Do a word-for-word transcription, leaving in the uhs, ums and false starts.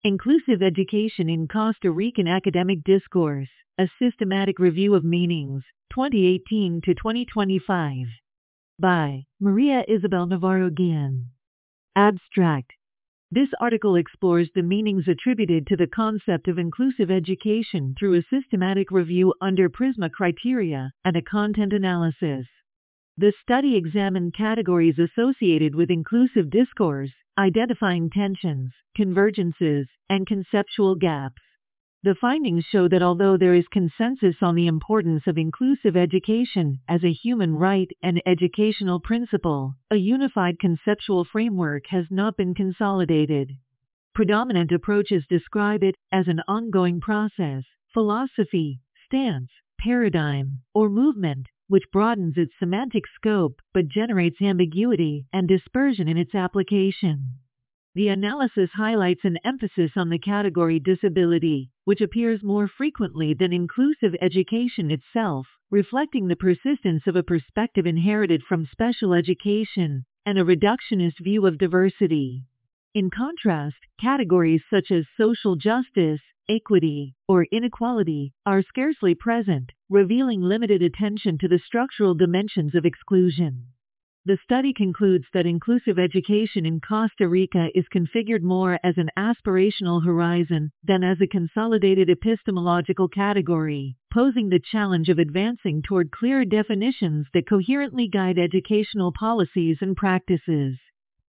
Inclusive Education in Costa Rican Academic Discourse, A Systematic Review of Meanings, twenty eighteen to twenty twenty-five. By Maria Isabel Navarro Guillen. Abstract. This article explores the meanings attributed to the concept of inclusive education through a systematic review under PRISMA criteria and a content analysis. The study examined categories associated with inclusive discourse, identifying tensions, convergences, and conceptual gaps. The findings show that although there is consensus on the importance of inclusive education as a human right and educational principle, a unified conceptual framework has not been consolidated. Predominant approaches describe it as an ongoing process, philosophy, stance, paradigm, or movement, which broadens its semantic scope but generates ambiguity and dispersion in its application. The analysis highlights an emphasis on the category disability, which appears more frequently than inclusive education itself, reflecting the persistence of a perspective inherited from special education and a reductionist view of diversity. In contrast, categories such as social justice, equity, or inequality are scarcely present, revealing limited attention to the structural dimensions of exclusion. The study concludes that inclusive education in Costa Rica is configured more as an aspirational horizon than as a consolidated epistemological category, posing the challenge of advancing toward clearer definitions that coherently guide educational policies and practices.